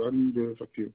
pas mis de facture.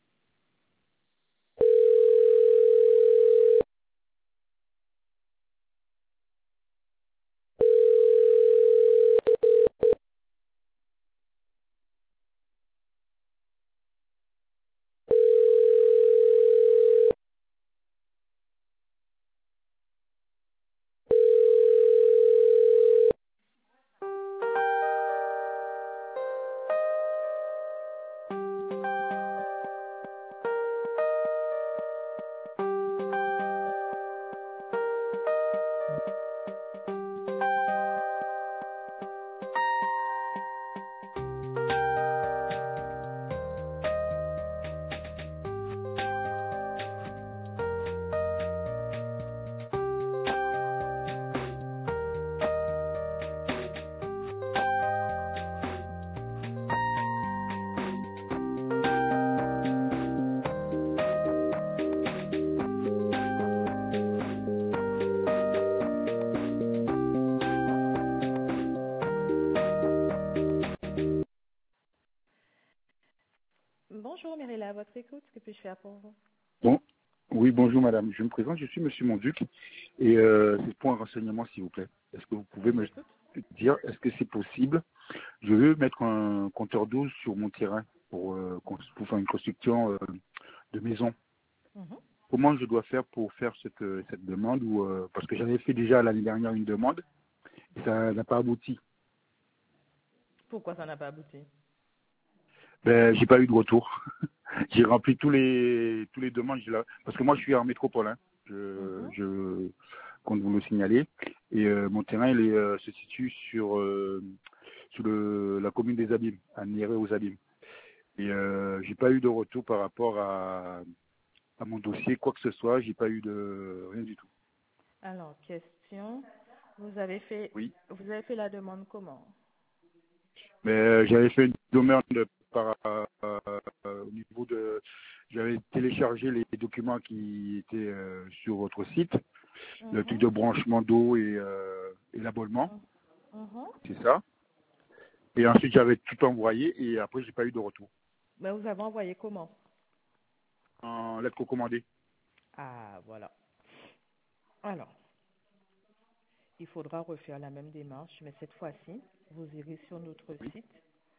Bonjour Mirella, à votre écoute, que puis-je faire pour vous? Bon, oui, bonjour madame. Je me présente, je suis monsieur Monduc et c'est pour un renseignement s'il vous plaît. Est-ce que vous Je pouvez vous me écoute. dire, est-ce que c'est possible? Je veux mettre un compteur d'eau sur mon terrain pour faire une construction de maison. Mhm. Comment je dois faire pour faire cette demande parce que j'avais fait déjà l'année dernière une demande et ça n'a pas abouti. Pourquoi ça n'a pas abouti? Ben, j'ai pas eu de retour. J'ai rempli tous les demandes parce que moi je suis en métropole, hein. Je compte vous le signaler et mon terrain se situe sur la commune des Abîmes, à Néré aux Abîmes. Et j'ai pas eu de retour par rapport à mon dossier, quoi que ce soit, j'ai pas eu de rien du tout. Alors, question, vous avez fait Oui. la demande comment? Mais j'avais fait une demande au niveau de, j'avais téléchargé les documents qui étaient sur votre site, le truc de branchement d'eau et l'abonnement, c'est ça. Et ensuite j'avais tout envoyé et après j'ai pas eu de retour. Mais vous avez envoyé comment? En lettre recommandée. Ah, voilà. Alors, il faudra refaire la même démarche, mais cette fois-ci, vous irez sur notre Oui. site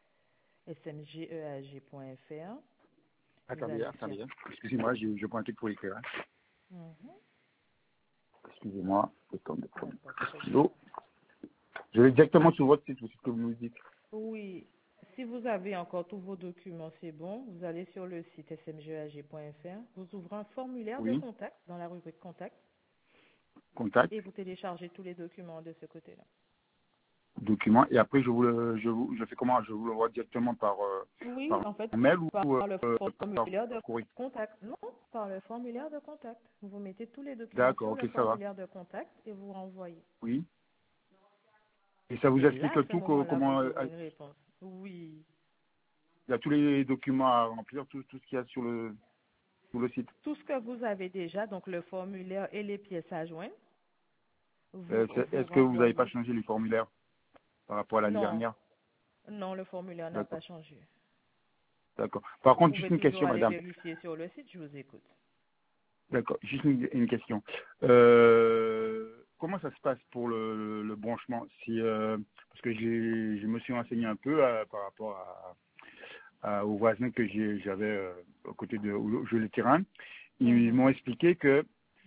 smgeag.fr. Vous Attendez, allez faire. attendez. Excusez-moi, je prends un truc pour écrire. Hein. Mhm. Excusez-moi, Il n'y a pas de problème. stylo. Je vais directement sur votre site, c'est ce que vous nous dites. Oui, si vous avez encore tous vos documents, c'est bon. Vous allez sur le site smgeag.fr. Vous ouvrez un formulaire de Oui, contact dans la rubrique contact contact, et vous téléchargez tous les documents de ce côté-là. document, et après je fais comment? Je vous l'envoie directement Oui, par en fait, mail ou par le par formulaire de courrier? contact. Non, par le formulaire de contact. Vous mettez tous les documents D'accord, sur ok, le ça va. formulaire de contact et vous renvoyez. Oui. Et ça vous Et là, explique à ce tout moment-là, comment vous aurez une réponse. Oui. il y a tous les documents à remplir, tout ce qu'il y a sur le site. Tout ce que vous avez déjà, donc le formulaire et les pièces à joindre, vous Est-ce que vous n'avez pas renvoyez. changé les formulaires par rapport à l'année Non, dernière? non, le formulaire n'a pas D'accord, changé. d'accord. Par Vous contre, juste pouvez une toujours question, aller madame. vérifier sur le site, je vous écoute. D'accord, juste une question. Comment ça se passe pour le branchement si, parce que je me suis renseigné un peu par rapport aux voisins que j'avais à côté de où je le terrain. Ils m'ont expliqué que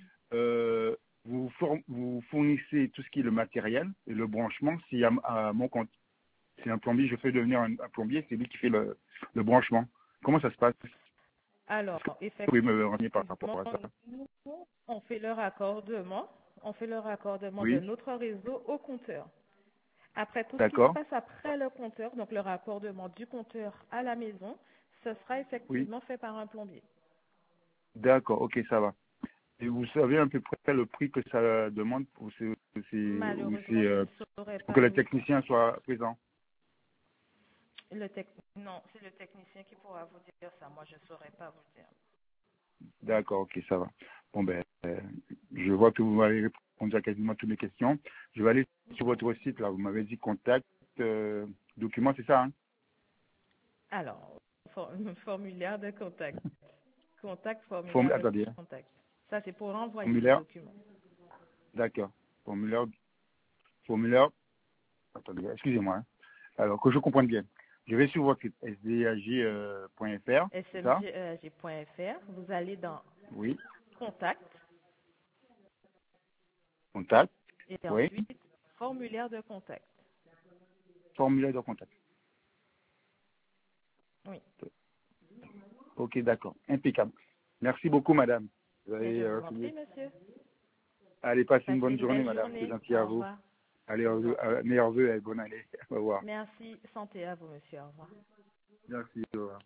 vous fournissez tout ce qui est le matériel et le branchement, c'est à mon compte. C'est un plombier, je fais devenir un plombier, c'est lui qui fait le branchement. Comment ça se passe? Alors, Vous pouvez me renseigner par effectivement, rapport à ça? nous, on fait le raccordement, de Oui, notre réseau au compteur. Après, tout ce qui se d'accord. passe après le compteur, donc le raccordement du compteur à la maison, ce sera Oui, effectivement fait par un plombier. d'accord, ok, ça va. Et vous savez à peu près le prix que ça demande Malheureusement, je ne saurais pour que pas le vous technicien soit présent? Non, c'est le technicien qui pourra vous dire ça. Moi, je ne saurais pas vous dire. D'accord, ok, ça va. Bon, ben, je vois que vous m'avez répondu à quasiment toutes mes questions. Je vais aller sur votre site, là, vous m'avez dit contact, document, c'est ça, hein? Alors, formulaire de contact. Contact, formulaire Attendez. de contact. Ça, c'est pour renvoyer Formulaire. le document. D'accord. Formulaire. Attendez, excusez-moi. Alors, que je comprenne bien. Je vais sur votre site sdag.fr. smg.fr. Vous allez dans Oui. Contact. Contact. Et Oui. ensuite, formulaire de contact. Formulaire de contact. Oui. Ok, d'accord. Impeccable. Merci beaucoup, madame. Vous Et avez je vous en retrouvé. prie, monsieur. Allez, passez une Passez bonne une journée, belle madame. C'est journée. gentil à Au vous. revoir. Allez, meilleurs vœux et bonne année. Au revoir. Merci. Santé à vous, monsieur. Au revoir. Merci. Au revoir.